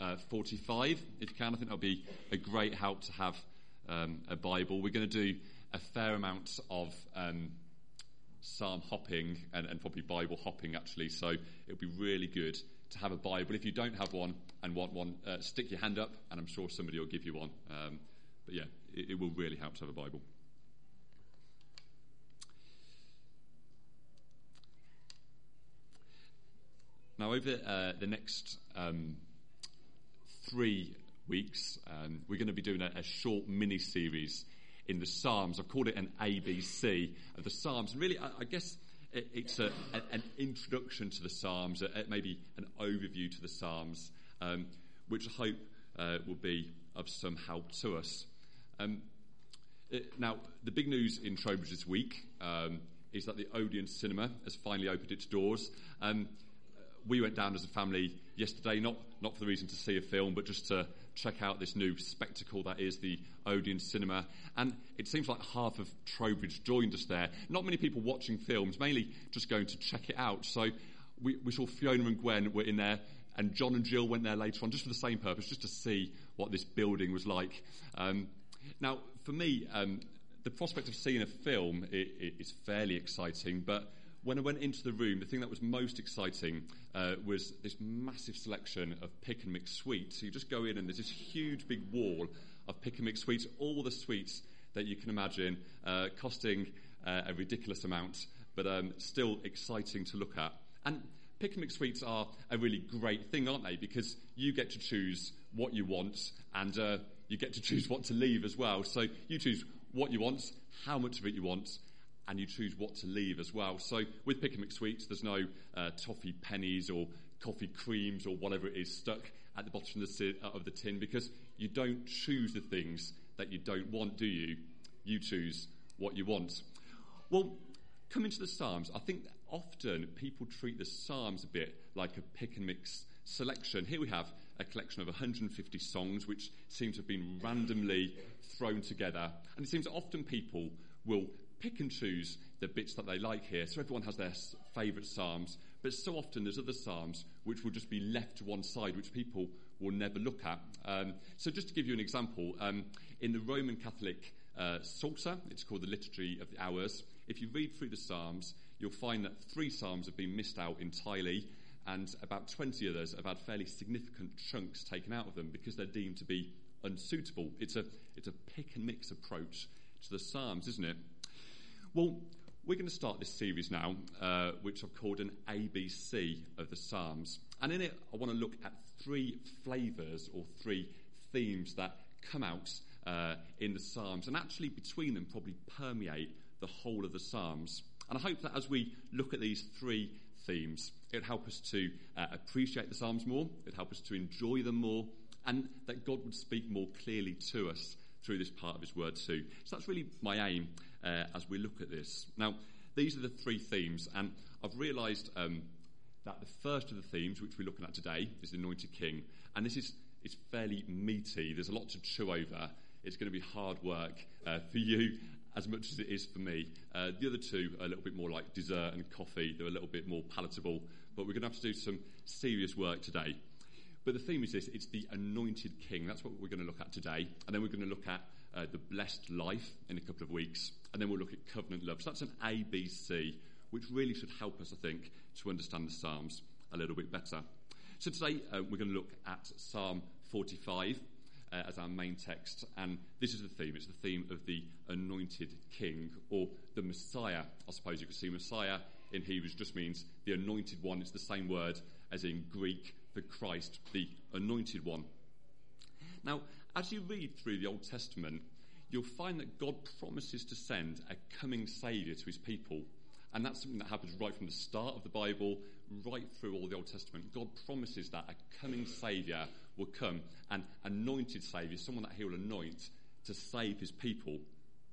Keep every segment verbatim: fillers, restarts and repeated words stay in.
uh, forty-five, if you can. I think that'll be a great help to have um, a Bible. We're going to do a fair amount of um, psalm hopping and, and probably Bible hopping, actually, so it'll be really good to have a Bible. If you don't have one and want one, uh, stick your hand up, and I'm sure somebody will give you one. Um, but yeah, it, it will really help to have a Bible. Now, over uh, the next um, three weeks, um, we're going to be doing a, a short mini-series in the Psalms. I've called it an A B C of the Psalms. And really, I, I guess it, it's a, a, an introduction to the Psalms, a, a, maybe an overview to the Psalms, um, which I hope uh, will be of some help to us. Um, it, now, the big news in Trowbridge this week um, is that the Odeon Cinema has finally opened its doors. Um, We went down as a family yesterday, not not for the reason to see a film, but just to check out this new spectacle that is the Odeon Cinema. And it seems like half of Trowbridge joined us there. Not many people watching films, mainly just going to check it out. So we, we saw Fiona and Gwen were in there, and John and Jill went there later on, just for the same purpose, just to see what this building was like. Um, now, for me, um, the prospect of seeing a film it, it is fairly exciting, but when I went into the room, the thing that was most exciting uh, was this massive selection of pick and mix sweets. So you just go in and there's this huge big wall of pick and mix sweets, all the sweets that you can imagine, uh, costing uh, a ridiculous amount, but um, still exciting to look at. And pick and mix sweets are a really great thing, aren't they? Because you get to choose what you want, and uh, you get to choose what to leave as well. So you choose what you want, how much of it you want, and you choose what to leave as well. So with Pick and Mix Sweets, there's no uh, toffee pennies or coffee creams or whatever it is stuck at the bottom of the, of the tin, because you don't choose the things that you don't want, do you? You choose what you want. Well, coming to the Psalms, I think that often people treat the Psalms a bit like a pick and mix selection. Here we have a collection of one hundred fifty songs which seem to have been randomly thrown together, and it seems that often people will pick and choose the bits that they like here. So everyone has their favourite psalms, but so often there's other psalms which will just be left to one side, which people will never look at. Um, so just to give you an example, um, in the Roman Catholic uh, Psalter, it's called the Liturgy of the Hours. If you read through the psalms, you'll find that three psalms have been missed out entirely, and about twenty others have had fairly significant chunks taken out of them because they're deemed to be unsuitable. It's a it's a pick and mix approach to the psalms, isn't it? Well, we're going to start this series now, uh, which I've called an A B C of the Psalms. And in it, I want to look at three flavours or three themes that come out uh, in the Psalms, and actually between them probably permeate the whole of the Psalms. And I hope that as we look at these three themes, it'll help us to uh, appreciate the Psalms more, it'll help us to enjoy them more, and that God would speak more clearly to us through this part of his word too. So that's really my aim uh, as we look at this. Now, these are the three themes, and I've realised um, that the first of the themes, which we're looking at today, is the Anointed King. And this is it's fairly meaty. There's a lot to chew over. It's going to be hard work uh, for you as much as it is for me. Uh, the other two are a little bit more like dessert and coffee. They're a little bit more palatable. But we're going to have to do some serious work today. But the theme is this, it's the Anointed King. That's what we're going to look at today. And then we're going to look at uh, the blessed life in a couple of weeks. And then we'll look at covenant love. So that's an A B C, which really should help us, I think, to understand the Psalms a little bit better. So today uh, we're going to look at Psalm forty-five uh, as our main text. And this is the theme. It's the theme of the Anointed King, or the Messiah. I suppose you could see Messiah in Hebrew just means the anointed one. It's the same word as in Greek for Christ, the anointed one. Now, as you read through the Old Testament, you'll find that God promises to send a coming Saviour to his people. And that's something that happens right from the start of the Bible, right through all the Old Testament. God promises that a coming Saviour will come, an anointed Saviour, someone that he will anoint to save his people.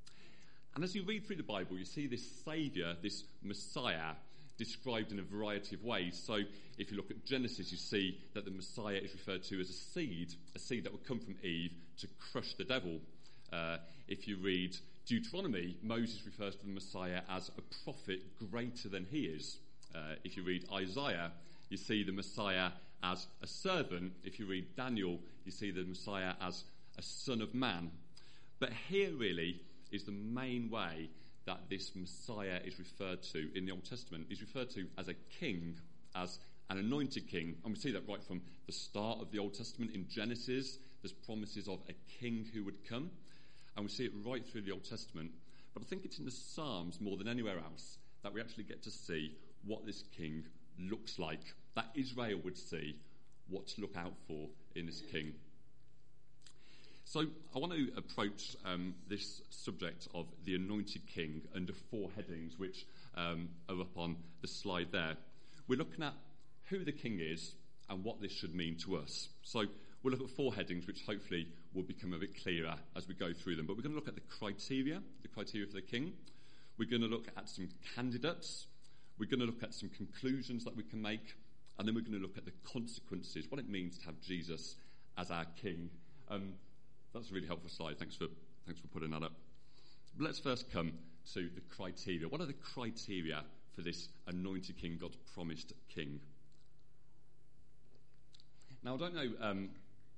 And as you read through the Bible, you see this Saviour, this Messiah, described in a variety of ways. So if you look at Genesis, you see that the Messiah is referred to as a seed, a seed that would come from Eve to crush the devil. Uh, if you read Deuteronomy, Moses refers to the Messiah as a prophet greater than he is. Uh, if you read Isaiah, you see the Messiah as a servant. If you read Daniel, you see the Messiah as a son of man. But here really is the main way that this Messiah is referred to in the Old Testament. He's referred to as a king, as an anointed king. And we see that right from the start of the Old Testament. In Genesis, there's promises of a king who would come. And we see it right through the Old Testament. But I think it's in the Psalms more than anywhere else that we actually get to see what this king looks like, that Israel would see what to look out for in this king. So I want to approach um, this subject of the anointed king under four headings, which um, are up on the slide there. We're looking at who the king is and what this should mean to us. So we'll look at four headings, which hopefully will become a bit clearer as we go through them. But we're going to look at the criteria, the criteria for the king. We're going to look at some candidates. We're going to look at some conclusions that we can make. And then we're going to look at the consequences, what it means to have Jesus as our king. Um, that's a really helpful slide. Thanks for, thanks for putting that up. But let's first come to the criteria. What are the criteria for this anointed king, God's promised king? Now, I don't know, um,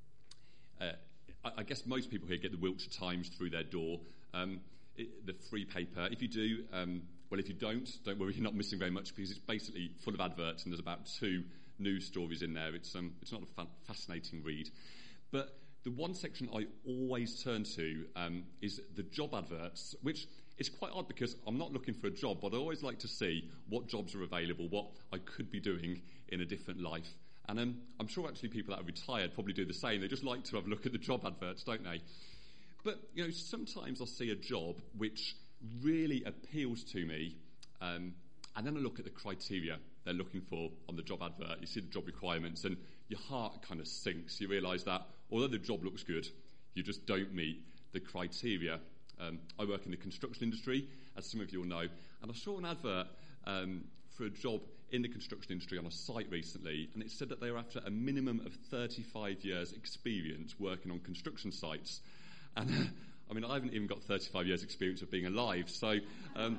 uh, I, I guess most people here get the Wiltshire Times through their door, um, it, the free paper. If you do, um, well, if you don't, don't worry, you're not missing very much, because it's basically full of adverts and there's about two news stories in there. It's, um, it's not a fa- fascinating read. But the one section I always turn to um, is the job adverts, which is quite odd because I'm not looking for a job, but I always like to see what jobs are available, what I could be doing in a different life. And um, I'm sure actually people that are retired probably do the same. They just like to have a look at the job adverts, don't they? But, you know, sometimes I'll see a job which really appeals to me, um, and then I look at the criteria they're looking for on the job advert. You see the job requirements and your heart kind of sinks. You realise that although the job looks good, you just don't meet the criteria. Um, I work in the construction industry, as some of you will know, and I saw an advert um, for a job in the construction industry on a site recently, and it said that they were after a minimum of thirty-five years experience working on construction sites. And I mean, I haven't even got thirty-five years experience of being alive, so um,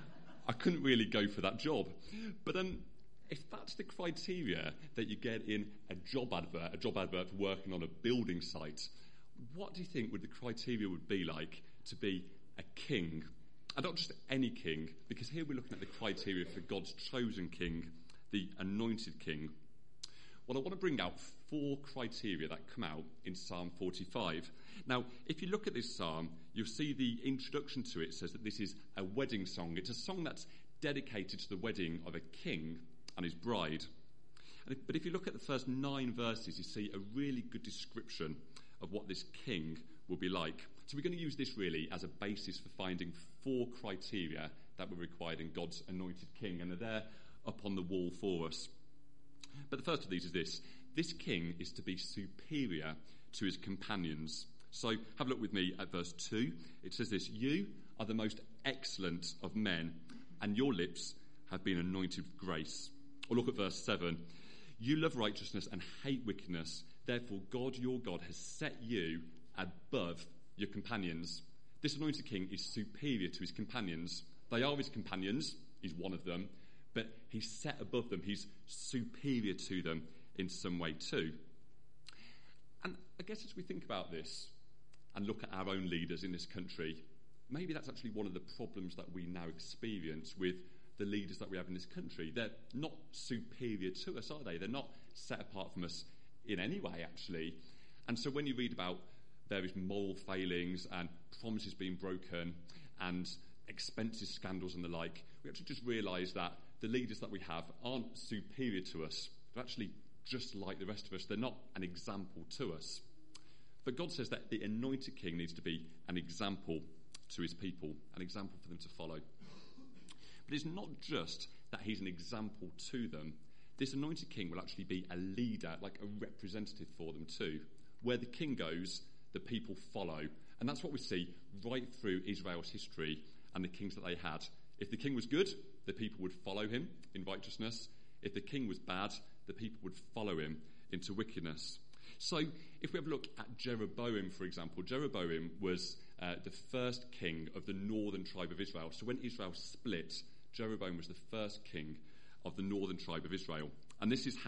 I couldn't really go for that job. But um, if that's the criteria that you get in a job advert, a job advert for working on a building site, what do you think would the criteria would be like to be a king? And not just any king, because here we're looking at the criteria for God's chosen king, the anointed king. Well, I want to bring out four criteria that come out in Psalm forty-five. Now, if you look at this psalm, you'll see the introduction to it says that this is a wedding song. It's a song that's dedicated to the wedding of a king and his bride. And if, but if you look at the first nine verses, you see a really good description of what this king will be like. So we're going to use this really as a basis for finding four criteria that were required in God's anointed king, and they're there up on the wall for us. But the first of these is this. This king is to be superior to his companions. So have a look with me at verse two. It says this: "You are the most excellent of men, and your lips have been anointed with grace." Or look at verse seven. "You love righteousness and hate wickedness. Therefore God, your God, has set you above your companions." This anointed king is superior to his companions. They are his companions. He's one of them. But he's set above them. He's superior to them in some way too. And I guess as we think about this and look at our own leaders in this country, maybe that's actually one of the problems that we now experience with the leaders that we have in this country. They're not superior to us, are they? They're not set apart from us in any way, actually. And so when you read about various moral failings and promises being broken and expenses scandals and the like, we actually just realise that the leaders that we have aren't superior to us. They're actually just like the rest of us. They're not an example to us. But God says that the anointed king needs to be an example to his people, an example for them to follow. But it's not just that he's an example to them. This anointed king will actually be a leader, like a representative for them too. Where the king goes, the people follow. And that's what we see right through Israel's history and the kings that they had. If the king was good, the people would follow him in righteousness. If the king was bad, the people would follow him into wickedness. So if we have a look at Jeroboam, for example, Jeroboam was uh, the first king of the northern tribe of Israel. So when Israel split, Jeroboam was the first king of the northern tribe of Israel. And this is how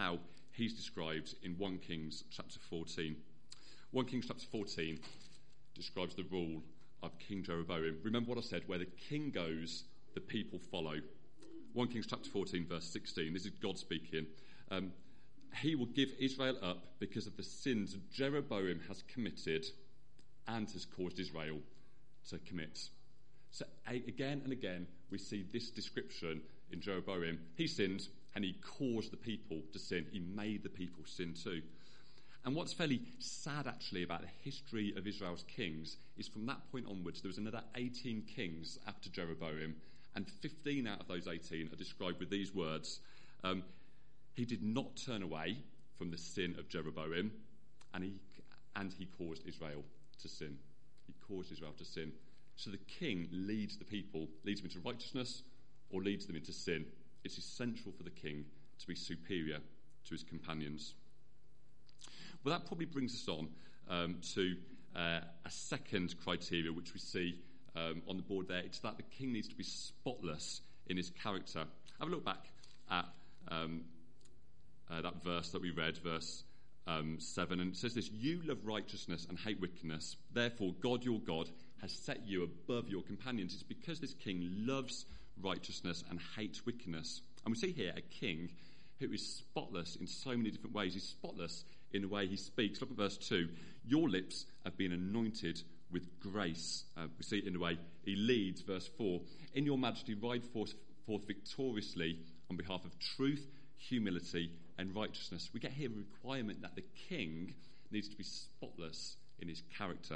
he's described in First Kings chapter fourteen. First Kings chapter fourteen describes the rule of King Jeroboam. Remember what I said, where the king goes, the people follow. First Kings chapter fourteen, verse sixteen. This is God speaking. Um, he will give Israel up because of the sins Jeroboam has committed and has caused Israel to commit. So again and again, we see this description in Jeroboam. He sinned and he caused the people to sin. He made the people sin too. And what's fairly sad, actually, about the history of Israel's kings is from that point onwards, there was another eighteen kings after Jeroboam, and fifteen out of those eighteen are described with these words. Um, he did not turn away from the sin of Jeroboam, and he, and he caused Israel to sin. He caused Israel to sin. So the king leads the people, leads them into righteousness or leads them into sin. It's essential for the king to be superior to his companions. Well, that probably brings us on um, to uh, a second criteria which we see um, on the board there. It's that the king needs to be spotless in his character. Have a look back at um, uh, that verse that we read, verse um, seven, and it says this: "You love righteousness and hate wickedness. Therefore, God your God has set you above your companions." It's because this king loves righteousness and hates wickedness. And we see here a king who is spotless in so many different ways. He's spotless in the way he speaks. Look at verse two. "Your lips have been anointed with grace." Uh, we see it in the way he leads. Verse four. "In your majesty ride forth, forth victoriously on behalf of truth, humility and righteousness." We get here a requirement that the king needs to be spotless in his character.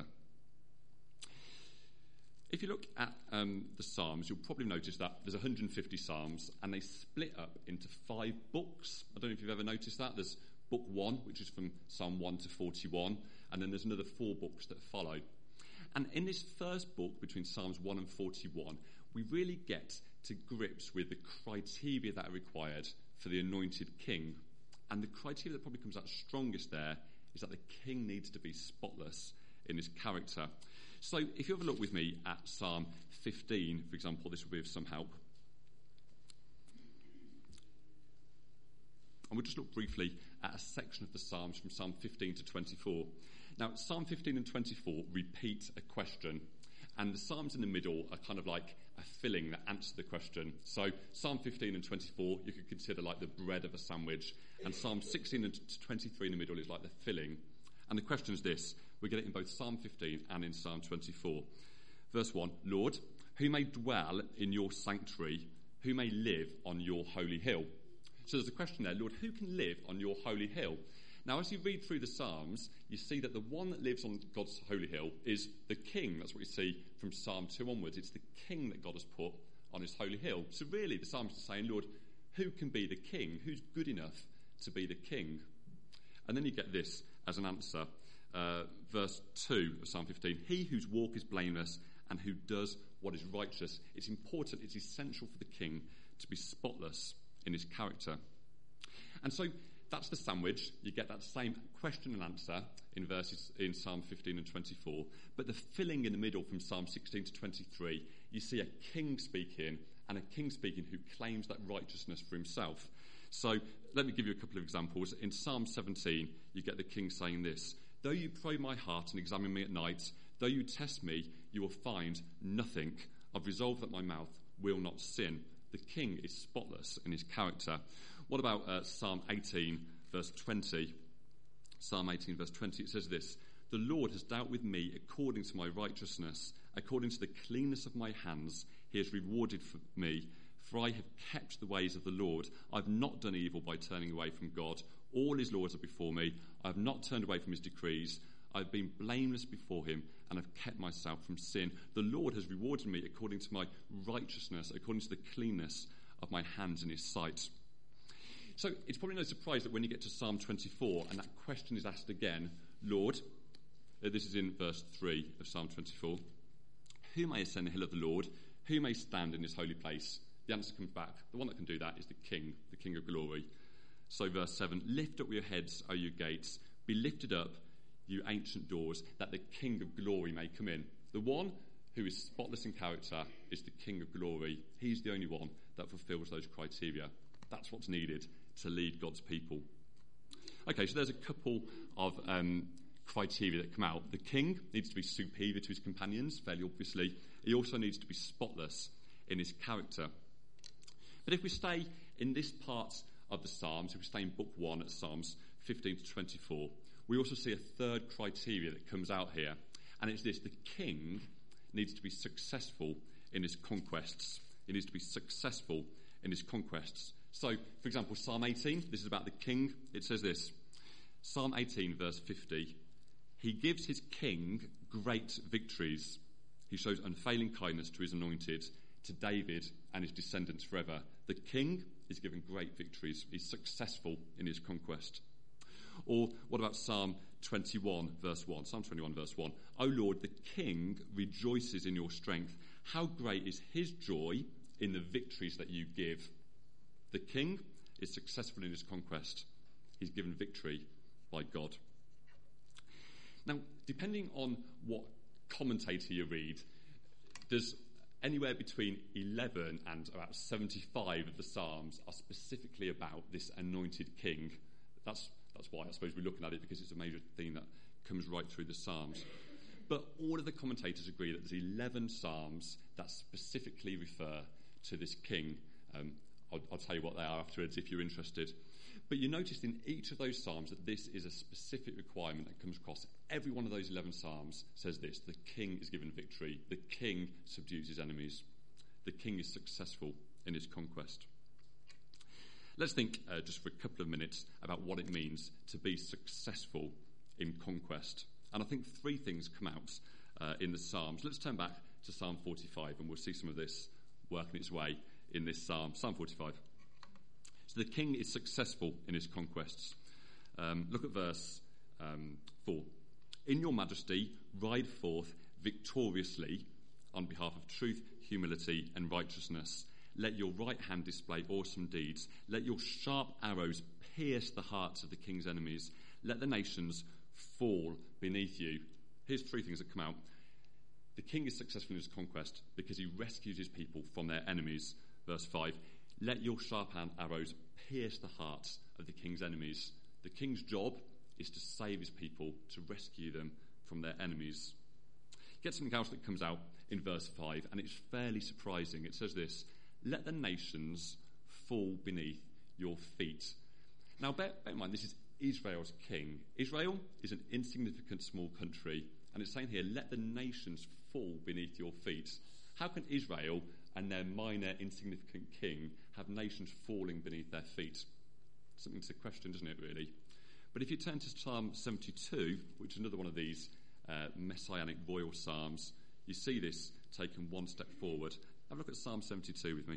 If you look at um, the Psalms, you'll probably notice that there's one hundred fifty Psalms, and they split up into five books. I don't know if you've ever noticed that. There's book one, which is from Psalm one to forty-one, and then there's another four books that follow. And in this first book, between Psalms one and forty-one, we really get to grips with the criteria that are required for the anointed king. And the criteria that probably comes out strongest there is that the king needs to be spotless in his character. So if you have a look with me at Psalm fifteen, for example, this will be of some help. And we'll just look briefly at a section of the Psalms from Psalm fifteen to twenty-four. Now, Psalm fifteen and twenty-four repeat a question, and the Psalms in the middle are kind of like a filling that answer the question. So Psalm fifteen and twenty-four, you could consider like the bread of a sandwich, and Psalm sixteen and twenty-three in the middle is like the filling. And the question is this: we get it in both Psalm fifteen and in Psalm twenty-four. Verse one, "Lord, who may dwell in your sanctuary? Who may live on your holy hill?" So there's a question there, Lord, who can live on your holy hill? Now, as you read through the Psalms, you see that the one that lives on God's holy hill is the king. That's what you see from Psalm two onwards. It's the king that God has put on his holy hill. So really, the psalmist is saying, Lord, who can be the king? Who's good enough to be the king? And then you get this as an answer. Uh, verse two of Psalm fifteen, "He whose walk is blameless and who does what is righteous." It's important, it's essential for the king to be spotless in his character. And so that's the sandwich. You get that same question and answer in verses in Psalm fifteen and twenty-four. But the filling in the middle from Psalm sixteen to twenty-three, you see a king speaking, and a king speaking who claims that righteousness for himself. So let me give you a couple of examples. In Psalm seventeen, you get the king saying this: "Though you probe my heart and examine me at night, though you test me, you will find nothing. I've resolved that my mouth will not sin." The king is spotless in his character. What about uh, Psalm eighteen, verse twenty? Psalm eighteen, verse twenty, it says this: "The Lord has dealt with me according to my righteousness. According to the cleanness of my hands, he has rewarded for me. For I have kept the ways of the Lord. I have not done evil by turning away from God. All his laws are before me. I have not turned away from his decrees. I have been blameless before him and have kept myself from sin. The Lord has rewarded me according to my righteousness, according to the cleanness of my hands in his sight." So it's probably no surprise that when you get to Psalm twenty-four and that question is asked again, Lord, uh, this is in verse three of Psalm twenty-four, "Who may ascend the hill of the Lord? Who may stand in his holy place?" The answer comes back. The one that can do that is the King, the King of glory. So verse seven, "Lift up your heads, O you gates. Be lifted up, you ancient doors, that the King of glory may come in." The one who is spotless in character is the King of glory. He's the only one that fulfills those criteria. That's what's needed to lead God's people. Okay, so there's a couple of um, criteria that come out. The king needs to be superior to his companions, fairly obviously. He also needs to be spotless in his character. But if we stay in this part of the Psalms, if we stay in book one at Psalms fifteen to twenty-four, we also see a third criteria that comes out here, and it's this: the king needs to be successful in his conquests. He needs to be successful in his conquests. So, for example, Psalm eighteen, this is about the king. It says this, Psalm eighteen, verse fifty, he gives his king great victories. He shows unfailing kindness to his anointed, to David and his descendants forever. The king is given great victories. He's successful in his conquest. Or what about Psalm twenty-one, verse one? Psalm twenty-one, verse one. O Lord, the king rejoices in your strength. How great is his joy in the victories that you give. The king is successful in his conquest. He's given victory by God. Now, depending on what commentator you read, there's anywhere between eleven and about seventy-five of the Psalms are specifically about this anointed king. That's that's why I suppose we're looking at it, because it's a major theme that comes right through the Psalms. But all of the commentators agree that there's eleven Psalms that specifically refer to this king. Um, I'll, I'll tell you what they are afterwards if you're interested. But you notice in each of those Psalms that this is a specific requirement that comes across. Every one of those eleven Psalms says this: the king is given victory. The king subdues his enemies. The king is successful in his conquest. Let's think uh, just for a couple of minutes about what it means to be successful in conquest. And I think three things come out uh, in the Psalms. Let's turn back to Psalm forty-five, and we'll see some of this working its way in this Psalm. Psalm forty-five. So the king is successful in his conquests. Um, look at verse um, four. In your majesty, ride forth victoriously on behalf of truth, humility, and righteousness. Let your right hand display awesome deeds. Let your sharp arrows pierce the hearts of the king's enemies. Let the nations fall beneath you. Here's three things that come out. The king is successful in his conquest because he rescues his people from their enemies. Verse five. Let your sharp hand arrows pierce the hearts of the king's enemies. The king's job is to save his people, to rescue them from their enemies. Get something else that comes out in verse five, and it's fairly surprising. It says this: let the nations fall beneath your feet. Now, bear, bear in mind, this is Israel's king. Israel is an insignificant small country, and it's saying here, let the nations fall beneath your feet. How can Israel and their minor, insignificant king have nations falling beneath their feet? Something to question, doesn't it, really? But if you turn to Psalm seventy-two, which is another one of these uh, messianic royal psalms, you see this taken one step forward. Have a look at Psalm seventy-two with me.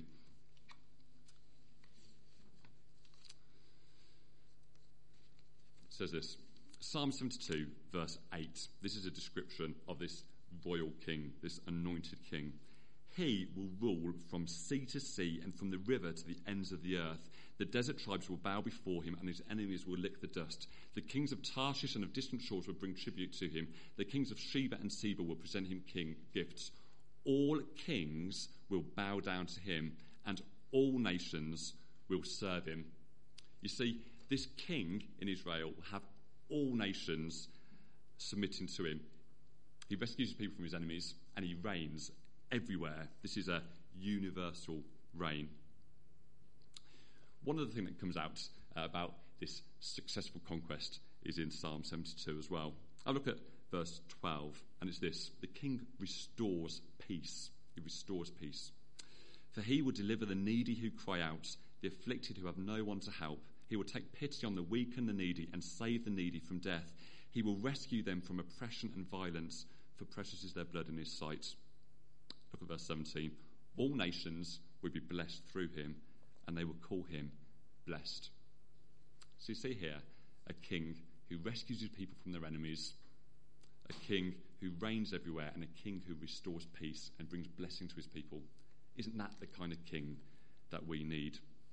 It says this, Psalm seventy-two, verse eight. This is a description of this royal king, this anointed king. He will rule from sea to sea and from the river to the ends of the earth. The desert tribes will bow before him, and his enemies will lick the dust. The kings of Tarshish and of distant shores will bring tribute to him. The kings of Sheba and Seba will present him king gifts. All kings will bow down to him, and all nations will serve him. You see, this king in Israel will have all nations submitting to him. He rescues people from his enemies, and he reigns everywhere. This is a universal reign. One other thing that comes out uh, about this successful conquest is in Psalm seventy-two as well. I look at verse twelve, and it's this: the king restores peace. He restores peace. For he will deliver the needy who cry out, the afflicted who have no one to help. He will take pity on the weak and the needy and save the needy from death. He will rescue them from oppression and violence, for precious is their blood in his sight. Look at verse seventeen. All nations will be blessed through him, and they will call him blessed. So you see here a king who rescues his people from their enemies, a king who reigns everywhere, and a king who restores peace and brings blessing to his people. Isn't that the kind of king that we need?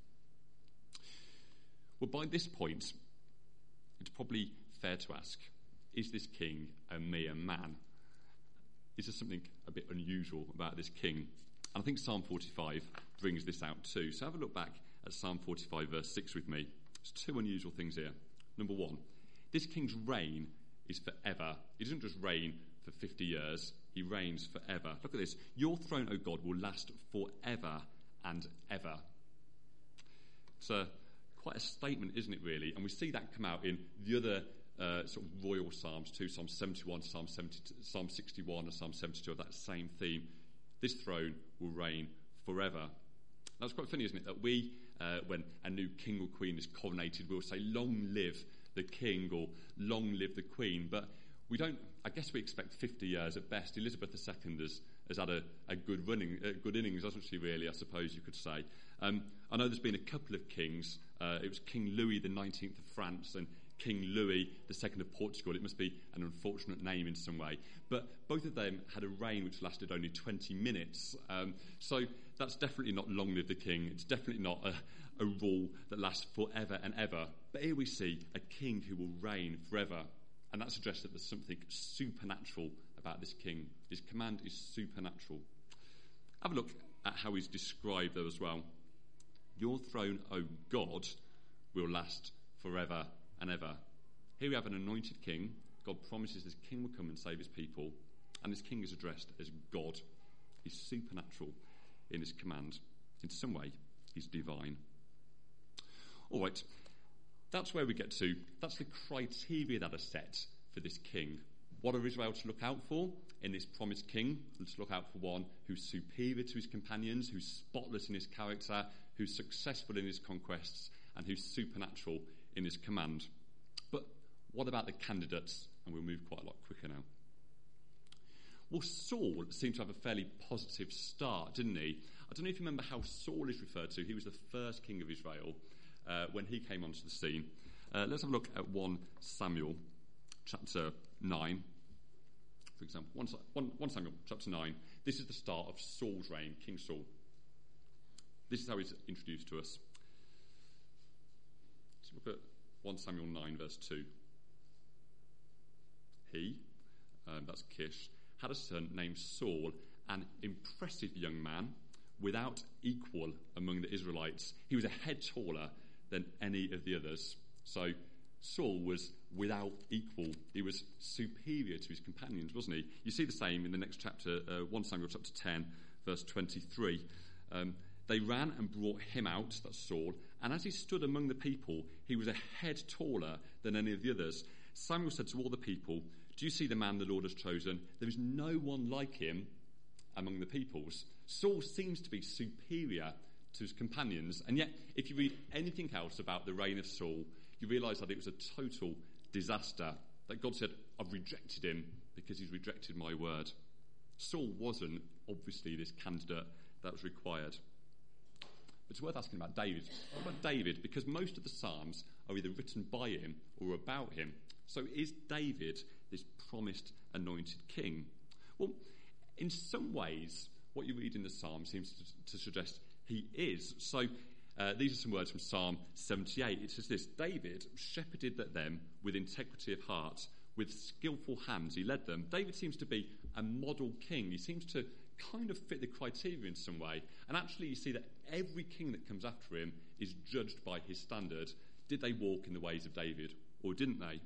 Well, by this point, it's probably fair to ask, is this king a mere man? Is there something a bit unusual about this king? And I think Psalm forty-five brings this out too. So have a look back at Psalm forty-five, verse six with me. There's two unusual things here. Number one, this king's reign is forever. He doesn't just reign for fifty years, he reigns forever. Look at this. Your throne, O God, will last forever and ever. It's a, quite a statement, isn't it, really? And we see that come out in the other uh, sort of royal psalms too, Psalm seventy-one, Psalm seventy, Psalm sixty-one, and Psalm seventy-two of that same theme. This throne will reign forever. That's quite funny, isn't it, that we, uh, when a new king or queen is coronated, we'll say, long live the king or long live the queen. But we don't, I guess we expect fifty years at best. Elizabeth the Second has, has had a, a good running, a good innings, hasn't she, really, I suppose you could say. Um, I know there's been a couple of kings. Uh, it was King Louis the nineteenth of France and King Louis the Second of Portugal. It must be an unfortunate name in some way. But both of them had a reign which lasted only twenty minutes. Um, so that's definitely not long live the king. It's definitely not a, a rule that lasts forever and ever. But here we see a king who will reign forever. And that suggests that there's something supernatural about this king. His command is supernatural. Have a look at how he's described though as well. Your throne, O God, will last forever and ever. Here we have an anointed king. God promises this king will come and save his people. And this king is addressed as God. He's supernatural in his command. In some way, he's divine. All right. That's where we get to. That's the criteria that are set for this king. What are Israel to look out for in this promised king? Let's look out for one who's superior to his companions, who's spotless in his character, who's successful in his conquests, and who's supernatural in his command. But what about the candidates? And we'll move quite a lot quicker now. Well, Saul seemed to have a fairly positive start, didn't he? I don't know if you remember how Saul is referred to. He was the first king of Israel. Uh, when he came onto the scene. Uh, let's have a look at First Samuel chapter nine, for example. First Samuel chapter nine. This is the start of Saul's reign, King Saul. This is how he's introduced to us. Let's look at First Samuel nine, verse two. He, um, that's Kish, had a son named Saul, an impressive young man, without equal among the Israelites. He was a head taller than any of the others. So Saul was without equal. He was superior to his companions, wasn't he? You see the same in the next chapter, uh, First Samuel chapter ten, verse twenty-three. Um, they ran and brought him out, that's Saul, and as he stood among the people, he was a head taller than any of the others. Samuel said to all the people, do you see the man the Lord has chosen? There is no one like him among the peoples. Saul seems to be superior to his companions, and yet if you read anything else about the reign of Saul, you realise that it was a total disaster, that God said, I've rejected him because he's rejected my word. Saul wasn't obviously this candidate that was required. But it's worth asking about David. What about David? Because most of the Psalms are either written by him or about him. So is David this promised anointed king? Well, in some ways, what you read in the Psalm seems to, to suggest he is. So uh, these are some words from Psalm seventy-eight. It says this, David shepherded them with integrity of heart, with skillful hands he led them. David seems to be a model king. He seems to kind of fit the criteria in some way. And actually you see that every king that comes after him is judged by his standard. Did they walk in the ways of David or didn't they?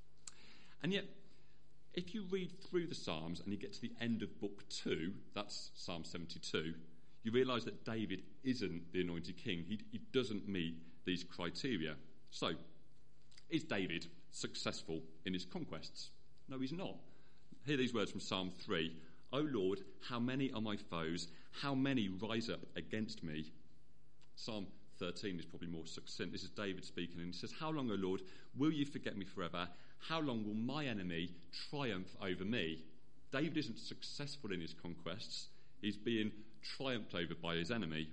And yet, if you read through the Psalms and you get to the end of book two, that's Psalm seventy-two, you realise that David isn't the anointed king. He, he doesn't meet these criteria. So, is David successful in his conquests? No, he's not. Hear these words from Psalm three. O Lord, how many are my foes? How many rise up against me? Psalm thirteen is probably more succinct. This is David speaking, and he says, how long, O Lord, will you forget me forever? How long will my enemy triumph over me? David isn't successful in his conquests. He's being triumphed over by his enemy.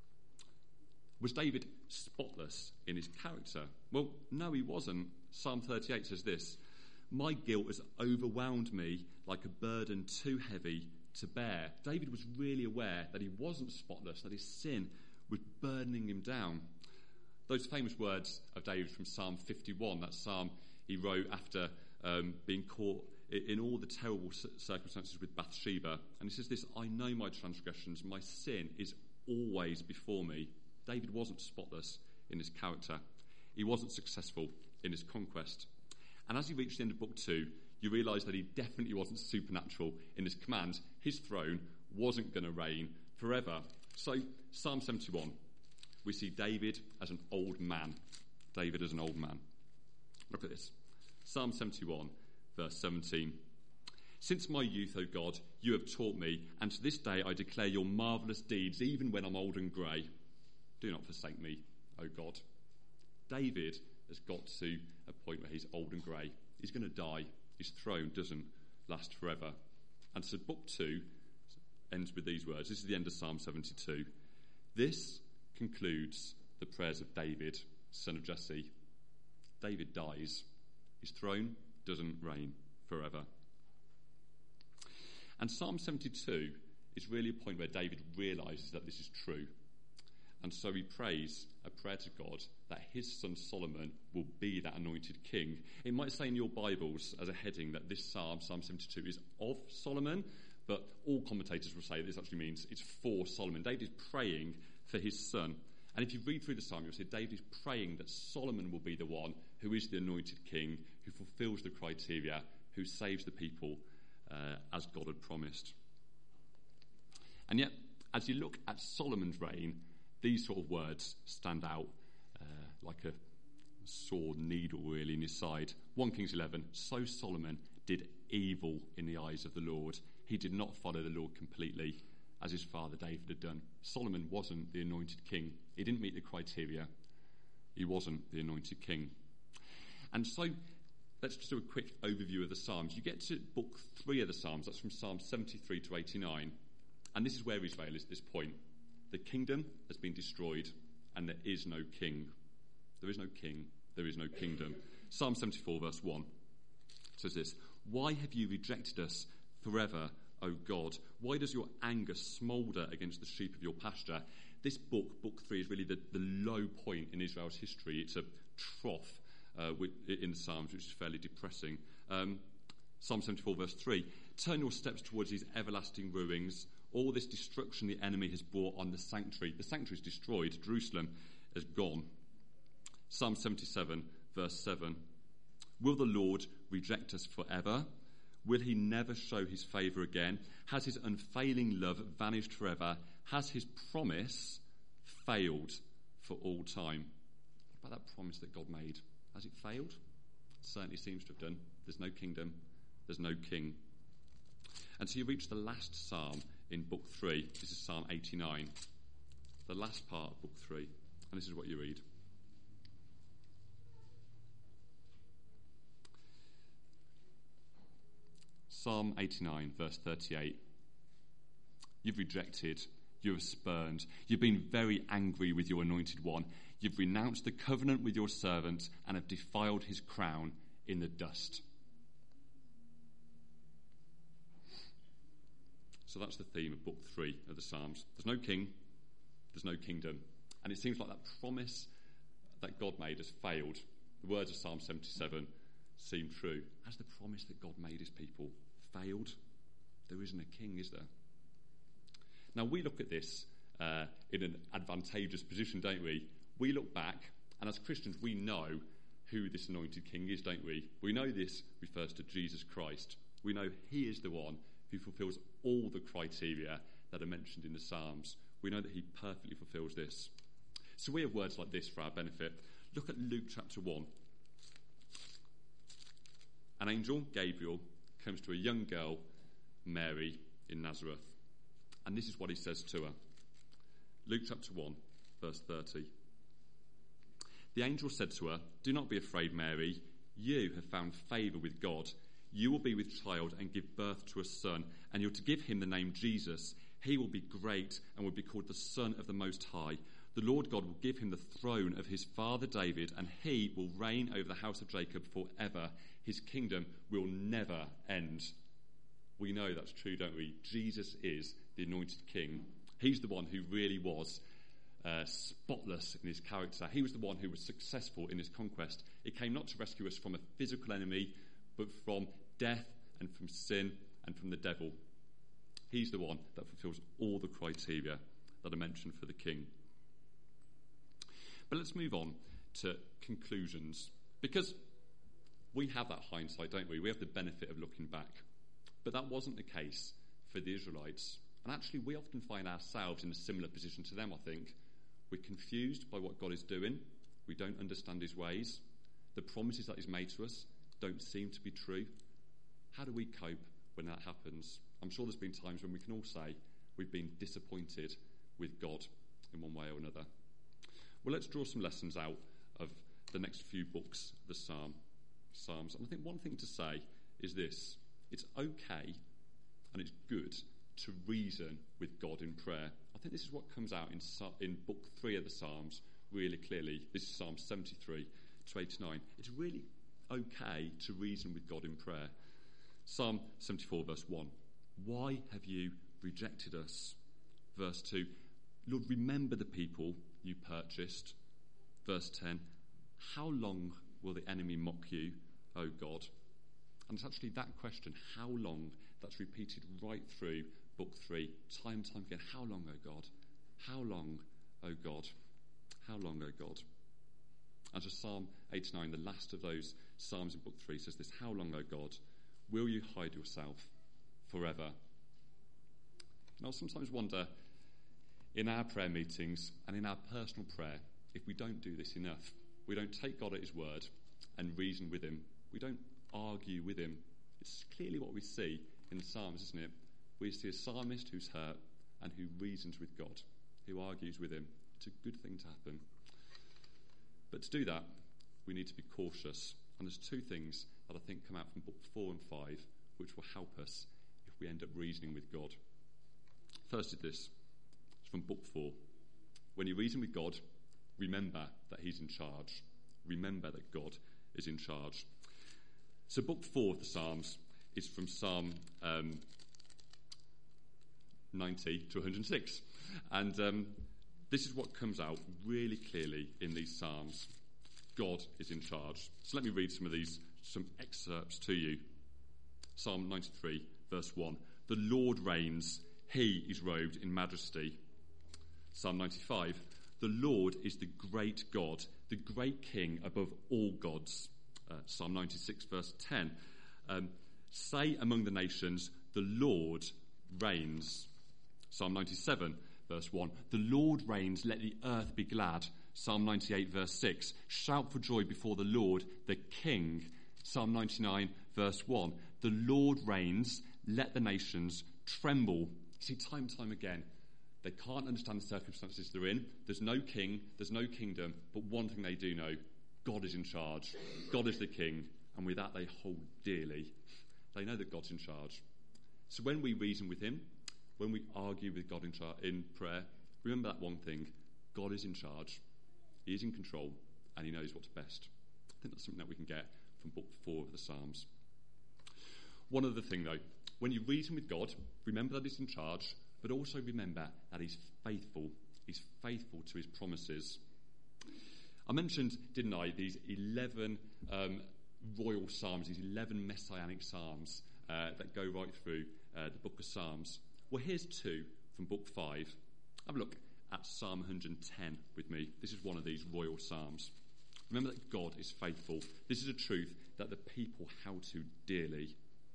Was David spotless in his character? Well, no, he wasn't. Psalm thirty-eight says this, my guilt has overwhelmed me like a burden too heavy to bear. David was really aware that he wasn't spotless, that his sin was burdening him down. Those famous words of David from Psalm fifty-one, that psalm he wrote after um, being caught in all the terrible circumstances with Bathsheba. And he says this, I know my transgressions, my sin is always before me. David wasn't spotless in his character. He wasn't successful in his conquest. And as you reach the end of book two, you realise that he definitely wasn't supernatural in his command. His throne wasn't going to reign forever. So, Psalm seventy-one, we see David as an old man. David as an old man. Look at this. Psalm seventy-one, verse seventeen. Since my youth, O God, you have taught me, and to this day I declare your marvellous deeds, even when I'm old and grey. Do not forsake me, O God. David has got to a point where he's old and grey. He's going to die. His throne doesn't last forever. And so book two ends with these words. This is the end of Psalm seventy-two. This concludes the prayers of David, son of Jesse. David dies. His throne doesn't reign forever. And Psalm seventy-two is really a point where David realises that this is true. And so he prays a prayer to God that his son Solomon will be that anointed king. It might say in your Bibles as a heading that this psalm, Psalm seventy-two, is of Solomon, but all commentators will say this actually means it's for Solomon. David is praying for his son. And if you read through the psalm, you'll see David is praying that Solomon will be the one who is the anointed king, who fulfills the criteria, who saves the people uh, as God had promised. And yet, as you look at Solomon's reign, these sort of words stand out uh, like a sword needle really in his side. First Kings eleven, so Solomon did evil in the eyes of the Lord. He did not follow the Lord completely as his father David had done. Solomon wasn't the anointed king. He didn't meet the criteria. He wasn't the anointed king. And so let's just do a quick overview of the Psalms. You get to book three of the Psalms. That's from Psalm seventy-three to eighty-nine. And this is where Israel is at this point. The kingdom has been destroyed and there is no king. There is no king. There is no kingdom. Psalm seventy-four verse one says this: Why have you rejected us forever, O God? Why does your anger smoulder against the sheep of your pasture? This book, book three, is really the, the low point in Israel's history. It's a trough uh, in the Psalms, which is fairly depressing. Um, Psalm seventy-four verse three, turn your steps towards these everlasting ruins. All this destruction the enemy has brought on the sanctuary. The sanctuary is destroyed. Jerusalem is gone. Psalm seventy-seven verse seven, will the Lord reject us forever? Will he never show his favour again? Has his unfailing love vanished forever? Has his promise failed for all time? What about that promise that God made? Has it failed? It certainly seems to have done. There's no kingdom. There's no king. And so you reach the last psalm in book three. This is Psalm eighty-nine. The last part of book three. And this is what you read. Psalm eighty-nine, verse thirty-eight. You've rejected, you have spurned, you've been very angry with your anointed one. You've renounced the covenant with your servant and have defiled his crown in the dust. So that's the theme of book three of the Psalms. There's no king, there's no kingdom. And it seems like that promise that God made has failed. The words of Psalm seventy-seven seem true. Has the promise that God made his people failed? There isn't a king, is there? Now we look at this uh, in an advantageous position, don't we? We look back, and as Christians we know who this anointed king is, don't we? We know this refers to Jesus Christ. We know he is the one who fulfills all the criteria that are mentioned in the Psalms. We know that he perfectly fulfills this. So we have words like this for our benefit. Look at Luke chapter one. An angel, Gabriel, comes to a young girl, Mary, in Nazareth. And this is what he says to her. Luke chapter one, verse thirty. The angel said to her, do not be afraid, Mary. You have found favour with God. You will be with child and give birth to a son, and you're to give him the name Jesus. He will be great and will be called the Son of the Most High. The Lord God will give him the throne of his father David, and he will reign over the house of Jacob forever. His kingdom will never end. We know that's true, don't we? Jesus is the anointed king. He's the one who really was uh, spotless in his character. He was the one who was successful in his conquest. He came not to rescue us from a physical enemy, but from death and from sin and from the devil. He's the one that fulfills all the criteria that are mentioned for the king. But let's move on to conclusions Because we have that hindsight, don't we? We have the benefit of looking back. But that wasn't the case for the Israelites. And actually, we often find ourselves in a similar position to them, I think. We're confused by what God is doing. We don't understand his ways. The promises that he's made to us don't seem to be true. How do we cope when that happens? I'm sure there's been times when we can all say we've been disappointed with God in one way or another. Well, let's draw some lessons out of the next few books, the Psalm, Psalms. And I think one thing to say is this. It's okay and it's good to reason with God in prayer. I think this is what comes out in, in book three of the Psalms really clearly. This is Psalm seventy-three to eighty-nine. It's really okay to reason with God in prayer. Psalm seventy-four, verse one. Why have you rejected us? Verse two. Lord, remember the people you purchased. Verse ten. How long will the enemy mock you, O God? And it's actually that question, how long, that's repeated right through book three, time and time again. How long, O God? How long, O God? How long, O God? And so Psalm eighty-nine, the last of those Psalms in book three, says this, how long, O God, will you hide yourself forever? And I'll sometimes wonder, in our prayer meetings and in our personal prayer, if we don't do this enough. We don't take God at his word and reason with him. We don't argue with him. It's clearly what we see in the Psalms, isn't it? We see a psalmist who's hurt and who reasons with God, who argues with him. It's a good thing to happen. But to do that, we need to be cautious. And there's two things that I think come out from book four and five, which will help us if we end up reasoning with God. First is this. It's from book four. When you reason with God, remember that he's in charge. Remember that God is in charge. So book four of the Psalms is from Psalm um, ninety to one hundred six. And um, this is what comes out really clearly in these Psalms. God is in charge. So let me read some of these, some excerpts to you. Psalm ninety-three, verse one. The Lord reigns. He is robed in majesty. Psalm ninety-five. The Lord is the great God, the great King above all gods. Uh, Psalm ninety-six, verse ten. Um, Say among the nations, the Lord reigns. Psalm ninety-seven, verse one. The Lord reigns, let the earth be glad. Psalm ninety-eight, verse six. Shout for joy before the Lord, the King. Psalm ninety-nine, verse one. The Lord reigns, let the nations tremble. You see, time and time again, they can't understand the circumstances they're in. There's no king, there's no kingdom, but one thing they do know, God is in charge. God is the king, and with that they hold dearly. They know that God's in charge. So when we reason with him, when we argue with God in, char- in prayer, remember that one thing, God is in charge, he is in control, and he knows what's best. I think that's something that we can get from book four of the Psalms. One other thing though, when you reason with God, remember that he's in charge, but also remember that he's faithful. He's faithful to his promises. I mentioned, didn't I, these eleven um, royal psalms, these eleven messianic psalms uh, that go right through uh, the book of Psalms. Well, here's two from book five. Have a look at Psalm one hundred ten with me. This is one of these royal psalms. Remember that God is faithful. This is a truth that the people held to dearly.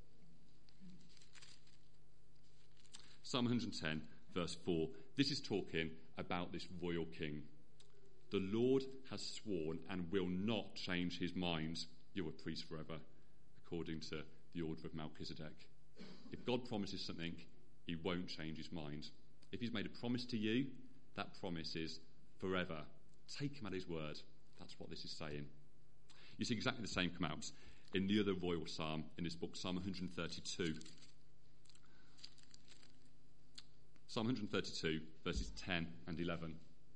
Psalm one hundred ten, verse four. This is talking about this royal king. The Lord has sworn and will not change his mind. You're a priest forever, according to the order of Melchizedek. If God promises something, he won't change his mind. If he's made a promise to you, that promise is forever. Take him at his word. That's what this is saying. You see exactly the same come out in the other royal psalm in this book, Psalm one hundred thirty-two. Psalm one hundred thirty-two, verses ten and eleven.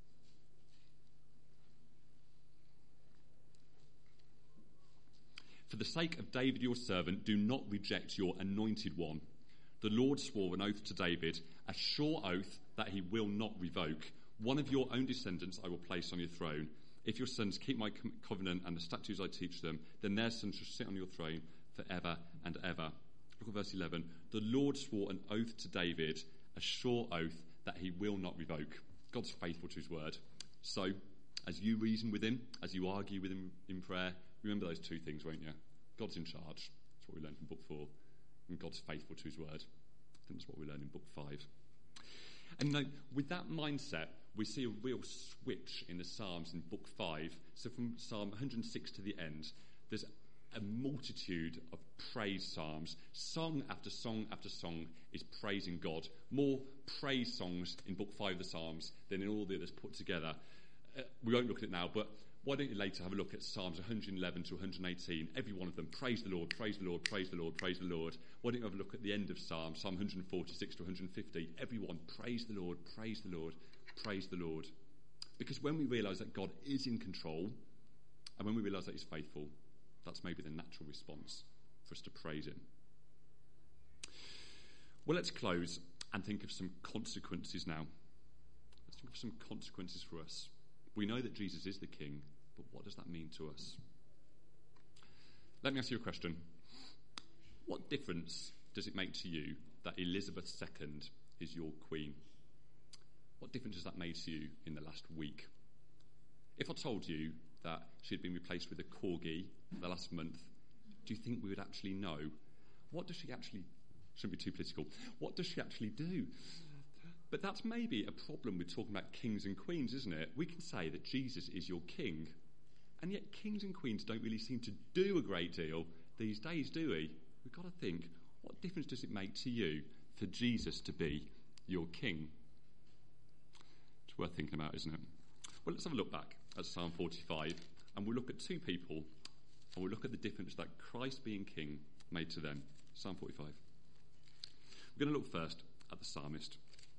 For the sake of David your servant, do not reject your anointed one. The Lord swore an oath to David, a sure oath that he will not revoke. One of your own descendants I will place on your throne. If your sons keep my covenant and the statutes I teach them, then their sons shall sit on your throne forever and ever. Look at verse eleven. The Lord swore an oath to David, a sure oath that he will not revoke. God's faithful to his word. So, as you reason with him, as you argue with him in prayer, Remember those two things, won't you? God's in charge. That's what we learned from book four. And God's faithful to his word. I think that's what we learn in book five. And now, with that mindset, we see a real switch in the Psalms in book five. So from Psalm one hundred six to the end, there's a multitude of praise psalms. Song after song after song is praising God. More praise songs in book five of the Psalms than in all the others put together. Uh, we won't look at it now, but why don't you later have a look at Psalms one hundred eleven to one hundred eighteen? Every one of them. Praise the Lord, praise the Lord, praise the Lord, praise the Lord. Why don't you have a look at the end of Psalm, Psalm one hundred forty-six to one hundred fifty? Everyone, praise the Lord, praise the Lord, praise the Lord. Because when we realise that God is in control, and when we realise that he's faithful, that's maybe the natural response for us to praise him. Well, let's close and think of some consequences now. Let's think of some consequences for us. We know that Jesus is the King, but what does that mean to us? Let me ask you a question. What difference does it make to you that Elizabeth the Second is your Queen? What difference has that made to you in the last week? If I told you that she'd been replaced with a corgi the last month, do you think we would actually know? What does she actually, shouldn't be too political, what does she actually do? But that's maybe a problem with talking about kings and queens, isn't it? We can say that Jesus is your king, and yet kings and queens don't really seem to do a great deal these days, do we? We've got to think, what difference does it make to you for Jesus to be your king? It's worth thinking about, isn't it? Well, let's have a look back at Psalm forty-five, and we'll look at two people, and we'll look at the difference that Christ being king made to them. Psalm forty-five. We're going to look first at the psalmist.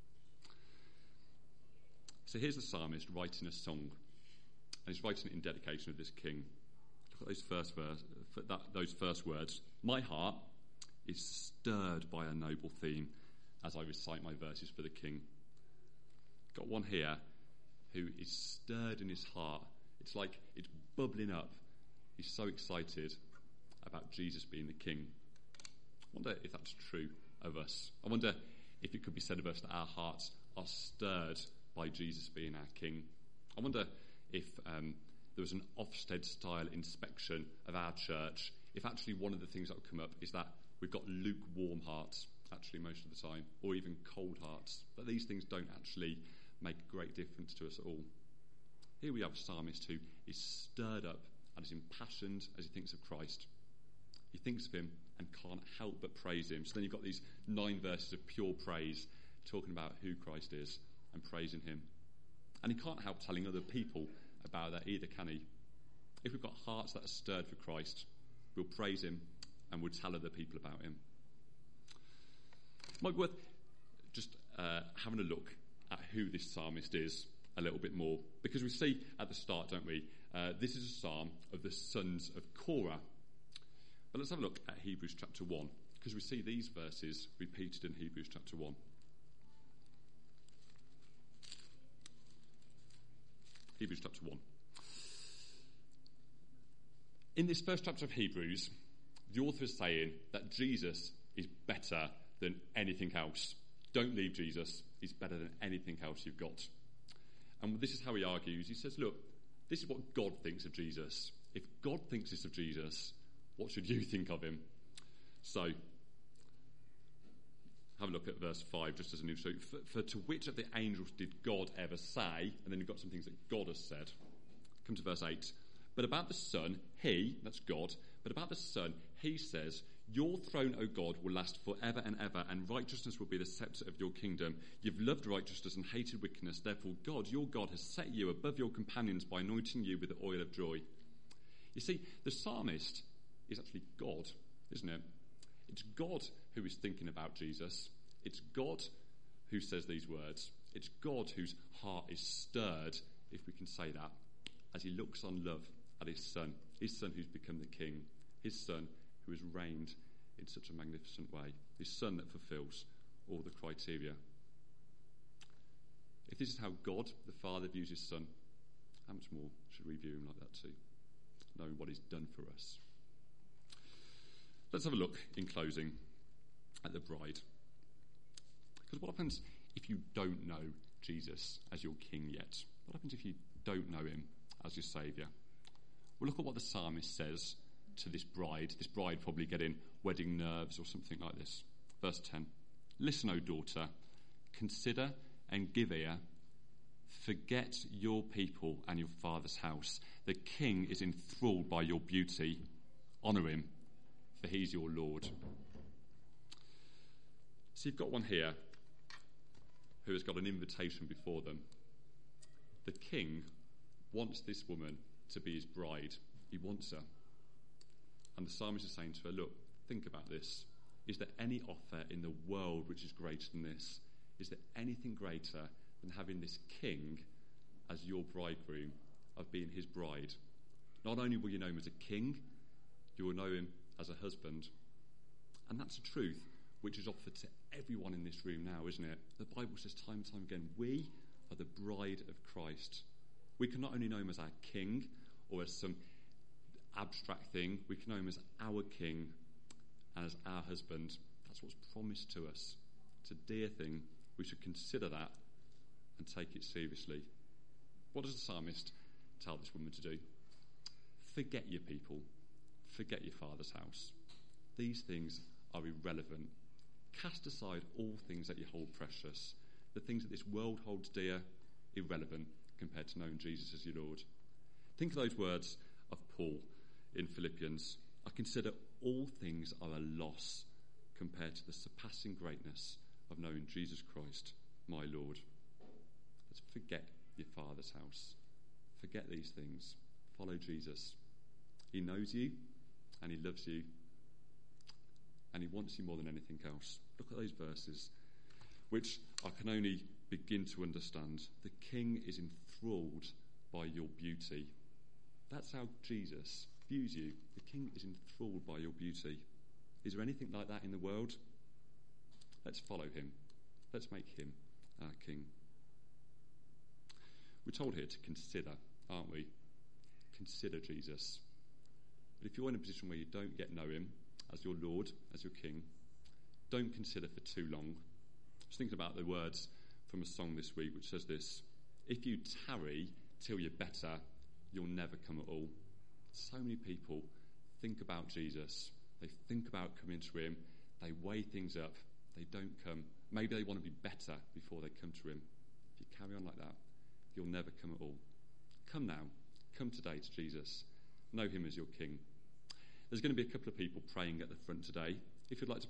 So here's the psalmist writing a song, and he's writing it in dedication of this king. Look at those first verse, that, those first words. My heart is stirred by a noble theme as I recite my verses for the king. Got one here who is stirred in his heart. It's like it's bubbling up. He's so excited about Jesus being the king. I wonder if that's true of us. I wonder if it could be said of us that our hearts are stirred by Jesus being our king. I wonder if um, there was an Ofsted-style inspection of our church, if actually one of the things that would come up is that we've got lukewarm hearts, actually, most of the time, or even cold hearts, that these things don't actually make a great difference to us at all. Here we have a psalmist who is stirred up and is impassioned as he thinks of Christ. He thinks of him and can't help but praise him. So then you've got these nine verses of pure praise talking about who Christ is and praising him. And he can't help telling other people about that either, can he? If we've got hearts that are stirred for Christ, we'll praise him and we'll tell other people about him. Might be worth just uh, having a look at who this psalmist is a little bit more, because we see at the start, don't we, uh, this is a psalm of the sons of Korah. But let's have a look at Hebrews chapter one, because we see these verses repeated in Hebrews chapter one. Hebrews chapter one. In this first chapter of Hebrews, the author is saying that Jesus is better than anything else. Don't leave Jesus. He's better than anything else you've got. And this is how he argues. He says, look, this is what God thinks of Jesus. If God thinks this of Jesus, what should you think of him? So, have a look at verse five, just as an intro. For, for to which of the angels did God ever say? And then you've got some things that God has said. Come to verse eight. But about the Son, he, that's God, but about the Son, he says, your throne, O God, will last forever and ever, and righteousness will be the scepter of your kingdom. You've loved righteousness and hated wickedness. Therefore, God, your God, has set you above your companions by anointing you with the oil of joy. You see, the psalmist is actually God, isn't it? It's God who is thinking about Jesus. It's God who says these words. It's God whose heart is stirred, if we can say that, as he looks on love at his Son, his Son who's become the King, his Son who has reigned in such a magnificent way, his Son that fulfills all the criteria. If this is how God, the Father, views his Son, how much more should we view him like that too, knowing what he's done for us? Let's have a look, in closing, at the bride. Because what happens if you don't know Jesus as your King yet? What happens if you don't know him as your Saviour? Well, look at what the psalmist says to this bride. This bride probably getting wedding nerves or something like this. Verse ten. Listen, O daughter, consider and give ear. Forget your people and your father's house. The king is enthralled by your beauty. Honour him, for he's your Lord. So you've got one here who has got an invitation before them. The king wants this woman to be his bride. He wants her. And the psalmist is saying to her, look, think about this. Is there any offer in the world which is greater than this? Is there anything greater than having this king as your bridegroom, of being his bride? Not only will you know him as a king, you will know him as a husband. And that's a truth which is offered to everyone in this room now, isn't it? The Bible says time and time again, we are the bride of Christ. We can not only know him as our king or as some abstract thing, we can know him as our king and as our husband. That's what's promised to us. It's a dear thing. We should consider that and take it seriously. What does the psalmist tell this woman to do? Forget your people. Forget your father's house. These things are irrelevant. Cast aside all things that you hold precious. The things that this world holds dear, irrelevant compared to knowing Jesus as your Lord. Think of those words of Paul in Philippians. I consider all things are a loss compared to the surpassing greatness of knowing Jesus Christ, my Lord. Let's forget your father's house. Forget these things. Follow Jesus. He knows you and he loves you and he wants you more than anything else. Look at those verses, which I can only begin to understand. The king is enthralled by your beauty. That's how Jesus views you. The king is enthralled by your beauty. Is there anything like that in the world? Let's follow him. Let's make him our king. We're told here to consider, aren't we? Consider Jesus. But if you're in a position where you don't yet know him as your Lord, as your king, don't consider for too long. I was thinking about the words from a song this week which says this: if you tarry till you're better, you'll never come at all. So many people think about Jesus. They think about coming to him. They weigh things up. They don't come. Maybe they want to be better before they come to him. If you carry on like that, you'll never come at all. Come now. Come today to Jesus. Know him as your king. There's going to be a couple of people praying at the front today. If you'd like to